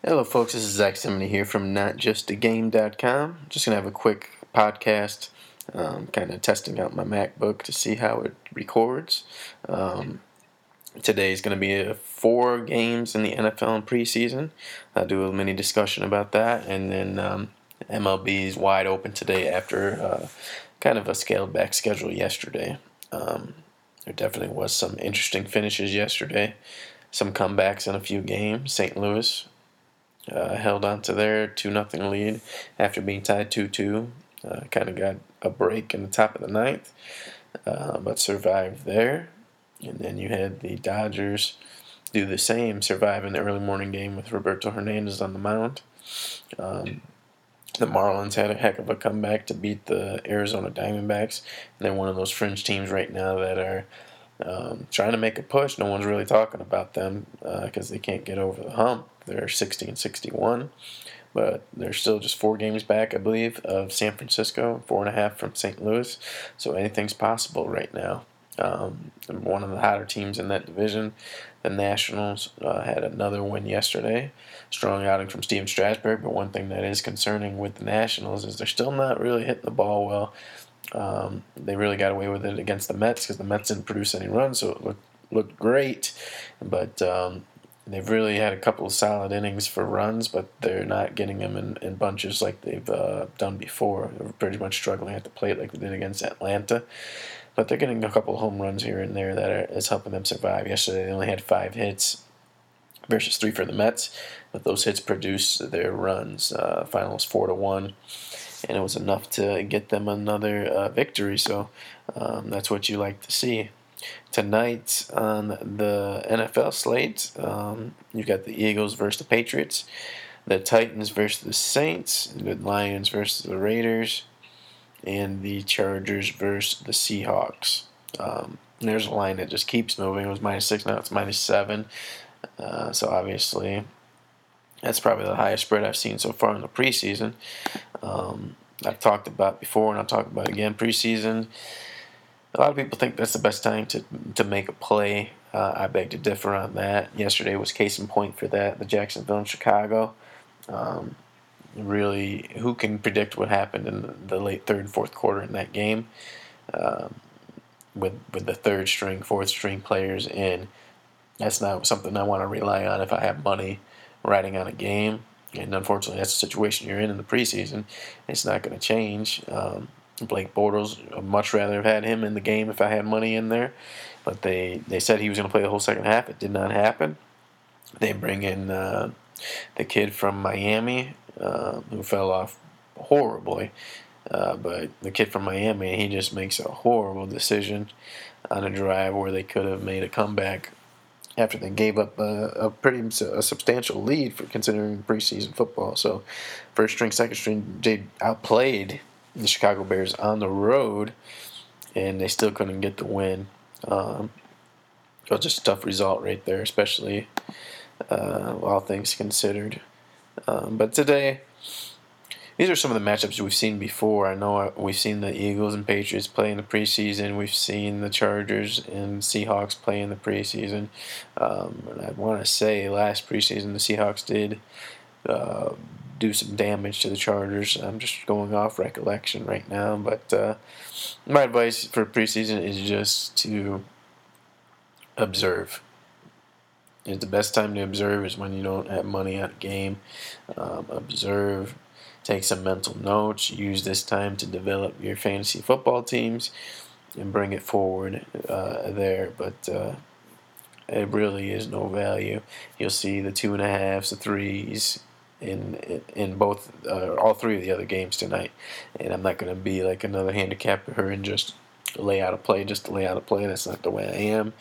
Hello, folks. This is Zach Simony here from NotJustAGame.com. Just going to have a quick podcast, kind of testing out my MacBook to see how it records. Today is going to be 4 games in the NFL in preseason. I'll do a mini discussion about that, and then MLB is wide open today after kind of a scaled-back schedule yesterday. There definitely was some interesting finishes yesterday, some comebacks in a few games. St. Louis held on to their 2-0 lead after being tied 2-2. Kind of got a break in the top of the ninth, but survived there. And then you had the Dodgers do the same, survive in the early morning game with Roberto Hernandez on the mound. The Marlins had a heck of a comeback to beat the Arizona Diamondbacks. And they're one of those fringe teams right now that are trying to make a push. No one's really talking about them because they can't get over the hump. They're 60-61, but they're still just 4 games back, I believe, of San Francisco, 4.5 from St. Louis. So anything's possible right now. One of the hotter teams in that division, the Nationals, had another win yesterday. Strong outing from Steven Strasburg, but one thing that is concerning with the Nationals is they're still not really hitting the ball well. They really got away with it against the Mets because the Mets didn't produce any runs, so it looked great. But they've really had a couple of solid innings for runs, but they're not getting them in bunches like they've done before. They're pretty much struggling at the plate like they did against Atlanta. But they're getting a couple of home runs here and there that is helping them survive. Yesterday they only had 5 hits versus 3 for the Mets, but those hits produced their runs. Final was 4-1, and it was enough to get them another victory. So that's what you like to see. Tonight on the NFL slate, you've got the Eagles versus the Patriots, the Titans versus the Saints, the Lions versus the Raiders, and the Chargers versus the Seahawks. There's a line that just keeps moving. It was -6, now it's -7. So obviously, that's probably the highest spread I've seen so far in the preseason. I've talked about before, and I'll talk about again. Preseason, a lot of people think that's the best time to make a play. I beg to differ on that. Yesterday was case in point for that. The Jacksonville and Chicago. Really, who can predict what happened in the late third and fourth quarter in that game? With the third string, fourth string players in, that's not something I want to rely on if I have money riding on a game. And unfortunately, that's the situation you're in the preseason. It's not going to change. Blake Bortles, I'd much rather have had him in the game if I had money in there. But they said he was going to play the whole second half. It did not happen. They bring in the kid from Miami, who fell off horribly. But the kid from Miami, he just makes a horrible decision on a drive where they could have made a comeback after they gave up a substantial lead for considering preseason football. So first string, second string, they outplayed the Chicago Bears on the road, and they still couldn't get the win. So just a tough result right there, especially all things considered. But today, these are some of the matchups we've seen before. I know we've seen the Eagles and Patriots play in the preseason. We've seen the Chargers and Seahawks play in the preseason. And I want to say last preseason the Seahawks did do some damage to the Chargers. I'm just going off recollection right now. But my advice for preseason is just to observe. And the best time to observe is when you don't have money on a game. Observe. Take some mental notes. Use this time to develop your fantasy football teams and bring it forward there. But it really is no value. You'll see the 2.5s, the 3s in both, all 3 of the other games tonight. And I'm not going to be like another handicapper and just lay out a play just to lay out a play. That's not the way I am.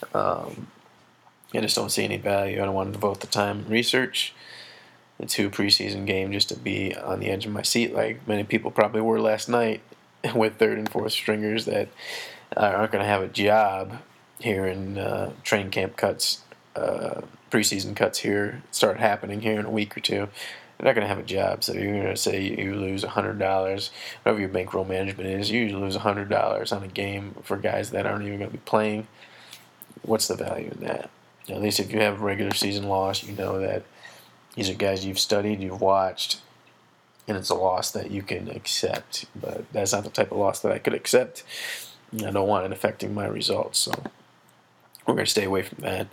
I just don't see any value. I don't want to devote the time and research to a preseason game just to be on the edge of my seat like many people probably were last night with third and fourth stringers that aren't going to have a job here in training camp cuts, preseason cuts here start happening here in a week or two. They're not going to have a job, so you're going to say you lose $100, whatever your bankroll management is, you usually lose $100 on a game for guys that aren't even going to be playing. What's the value in that? At least if you have a regular season loss, you know that These are guys you've studied, you've watched, and it's a loss that you can accept. But that's not the type of loss that I could accept. I don't want it affecting my results, so we're going to stay away from that.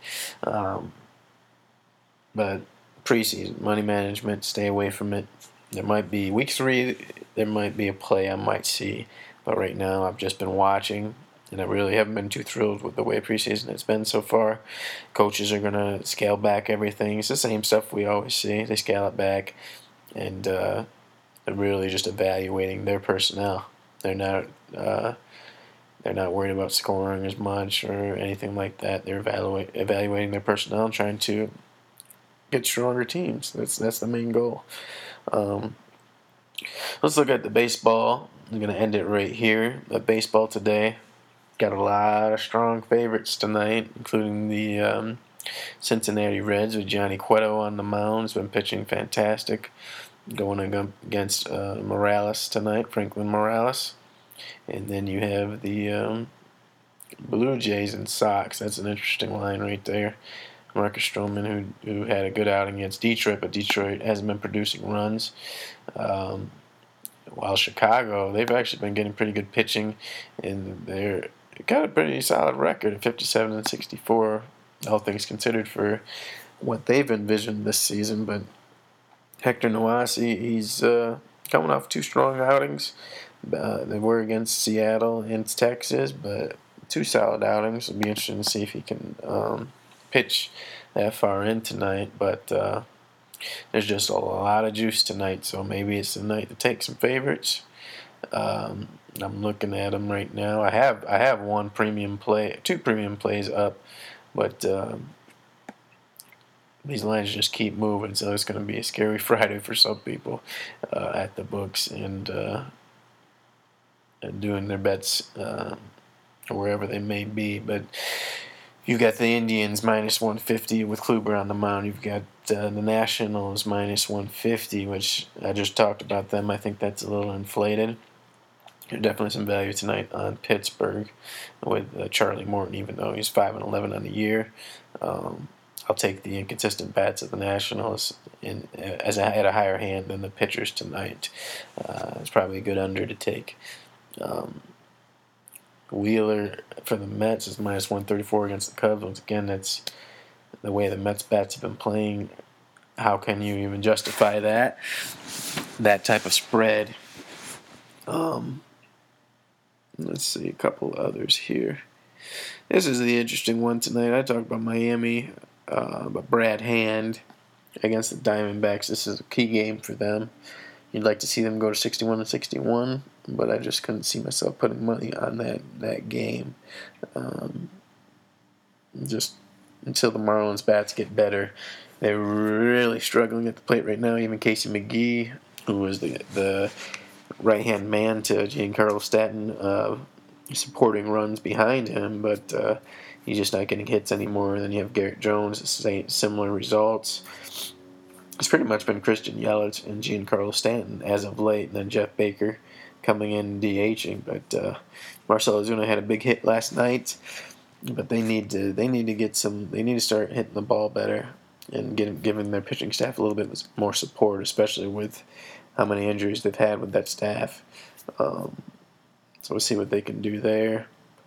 But preseason, money management, stay away from it. There might be week 3, there might be a play I might see. But right now, I've just been watching, and I really haven't been too thrilled with the way preseason has been so far. Coaches are going to scale back everything. It's the same stuff we always see. They scale it back, and they're really just evaluating their personnel. They're not worried about scoring as much or anything like that. They're evaluating their personnel and trying to get stronger teams. That's the main goal. Let's look at the baseball. I'm going to end it right here. The baseball today got a lot of strong favorites tonight, including the Cincinnati Reds with Johnny Cueto on the mound. He's been pitching fantastic. Going against Morales tonight, Franklin Morales. And then you have the Blue Jays and Sox. That's an interesting line right there. Marcus Stroman, who had a good outing against Detroit, but Detroit hasn't been producing runs. While Chicago, they've actually been getting pretty good pitching, and they're got a pretty solid record at 57-64, all things considered, for what they've envisioned this season. But Hector Noasi, he's coming off 2 strong outings. They were against Seattle and Texas, but 2 solid outings. It'll be interesting to see if he can pitch that far in tonight. But there's just a lot of juice tonight, so maybe it's the night to take some favorites. I'm looking at them right now. I have 2 premium plays up, but these lines just keep moving, so it's going to be a scary Friday for some people at the books and doing their bets wherever they may be. But you've got the Indians minus 150 with Kluber on the mound. You've got the Nationals minus 150, which I just talked about them. I think that's a little inflated. There's definitely some value tonight on Pittsburgh with Charlie Morton, even though he's 5-11 on the year. I'll take the inconsistent bats of the Nationals at a higher hand than the pitchers tonight. It's probably a good under to take. Wheeler for the Mets is minus 134 against the Cubs. Once again, that's the way the Mets bats have been playing. How can you even justify that type of spread? Let's see a couple others here. This is the interesting one tonight. I talked about Miami, but Brad Hand against the Diamondbacks. This is a key game for them. You'd like to see them go to 61-61, but I just couldn't see myself putting money on that game. Just until the Marlins bats get better. They're really struggling at the plate right now. Even Casey McGee, who was the right-hand man to Giancarlo Stanton, supporting runs behind him, but he's just not getting hits anymore. Then you have Garrett Jones, similar results. It's pretty much been Christian Yelich and Giancarlo Stanton as of late, and then Jeff Baker coming in DHing. But Marcell Ozuna had a big hit last night, but they need to start hitting the ball better and giving their pitching staff a little bit more support, especially with how many injuries they've had with that staff. So we'll see what they can do there.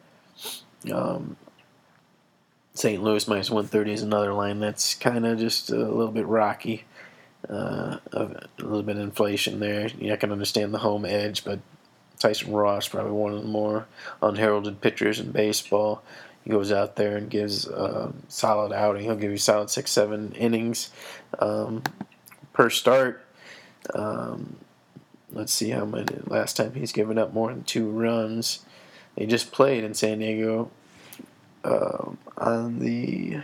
St. Louis minus 130 is another line that's kind of just a little bit rocky. A little bit of inflation there. I can understand the home edge, but Tyson Ross, probably one of the more unheralded pitchers in baseball. He goes out there and gives a solid outing. He'll give you solid 6-7 innings per start. Let's see how many. Last time he's given up more than 2 runs. They just played in San Diego on the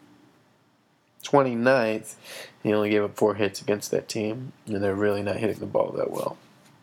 29th. He only gave up 4 hits against that team, and they're really not hitting the ball that well.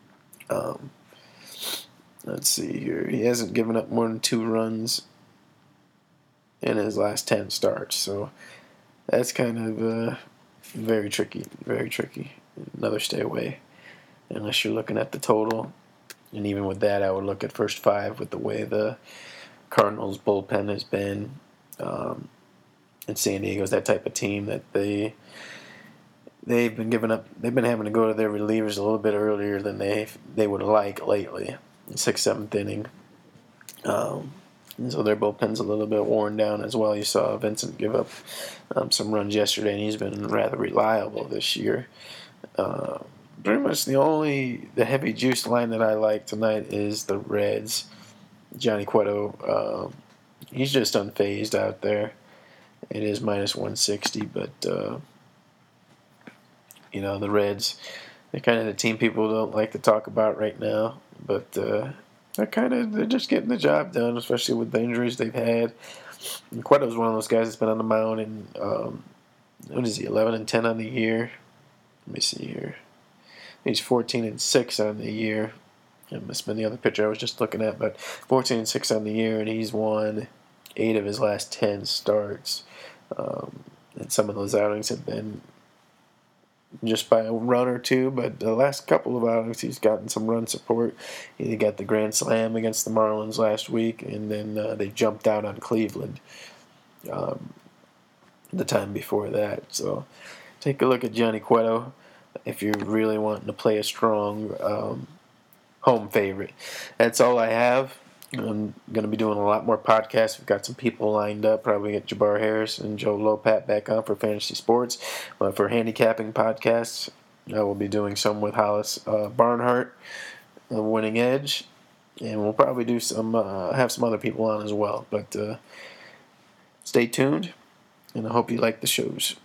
Let's see here. He hasn't given up more than 2 runs in his last 10 starts, so that's kind of very tricky, very tricky. Another stay away, unless you're looking at the total. And even with that, I would look at first 5 with the way the Cardinals' bullpen has been. And San Diego's that type of team that they they've been giving up. They've been having to go to their relievers a little bit earlier than they would like lately. 6th, 7th inning. And so their bullpen's a little bit worn down as well. You saw Vincent give up some runs yesterday, and he's been rather reliable this year. Pretty much the heavy juice line that I like tonight is the Reds. Johnny Cueto, he's just unfazed out there. It is minus 160, but the Reds, they're kind of the team people don't like to talk about right now, but they're just getting the job done, especially with the injuries they've had. And Cueto's one of those guys that's been on the mound, and what is he, 11-10 on the year? Let me see here. He's 14-6 on the year. It must have been the other pitcher I was just looking at, but 14-6 on the year, and he's won 8 of his last 10 starts. And some of those outings have been just by a run or two, but the last couple of outings he's gotten some run support. He got the grand slam against the Marlins last week, and then they jumped out on Cleveland the time before that. So take a look at Johnny Cueto if you're really wanting to play a strong home favorite. That's all I have. I'm going to be doing a lot more podcasts. We've got some people lined up. Probably get Jabbar Harris and Joe Lopat back on for fantasy sports. But for handicapping podcasts, I will be doing some with Hollis Barnhart, Winning Edge. And we'll probably do have some other people on as well. But stay tuned, and I hope you like the shows.